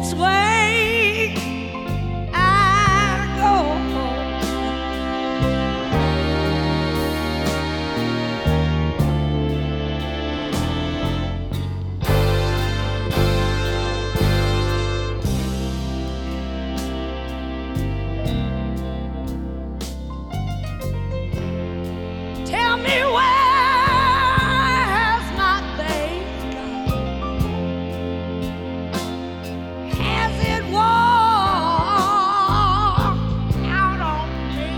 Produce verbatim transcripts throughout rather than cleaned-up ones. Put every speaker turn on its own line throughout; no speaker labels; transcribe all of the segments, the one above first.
this way I go. Tell me where's my faith gone? Has it worn out on me?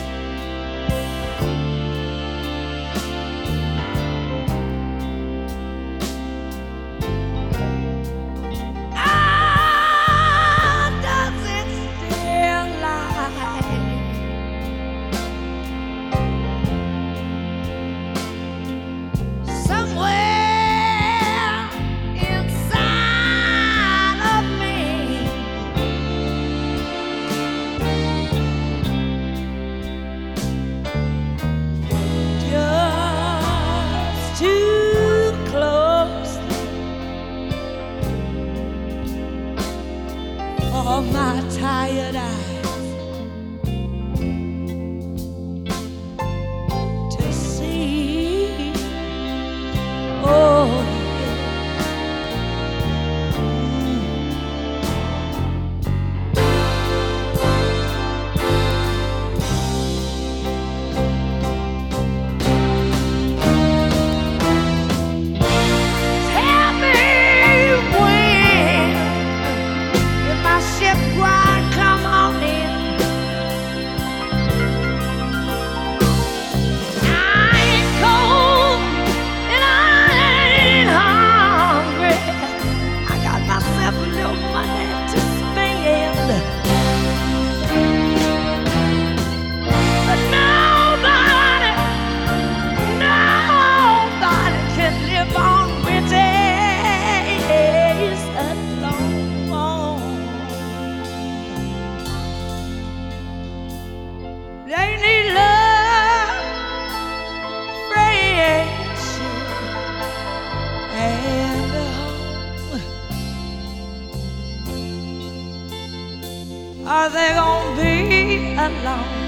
Ah, does it still lie somewhere inside of me? Just too close for my tired eyes to see. Oh, tell me when if my ship ride come on in. I ain't cold and I ain't hungry. I got myself a little money to spend, but nobody, nobody can live on riches alone. They need love, friendship, and a home. Are they gonna be alone?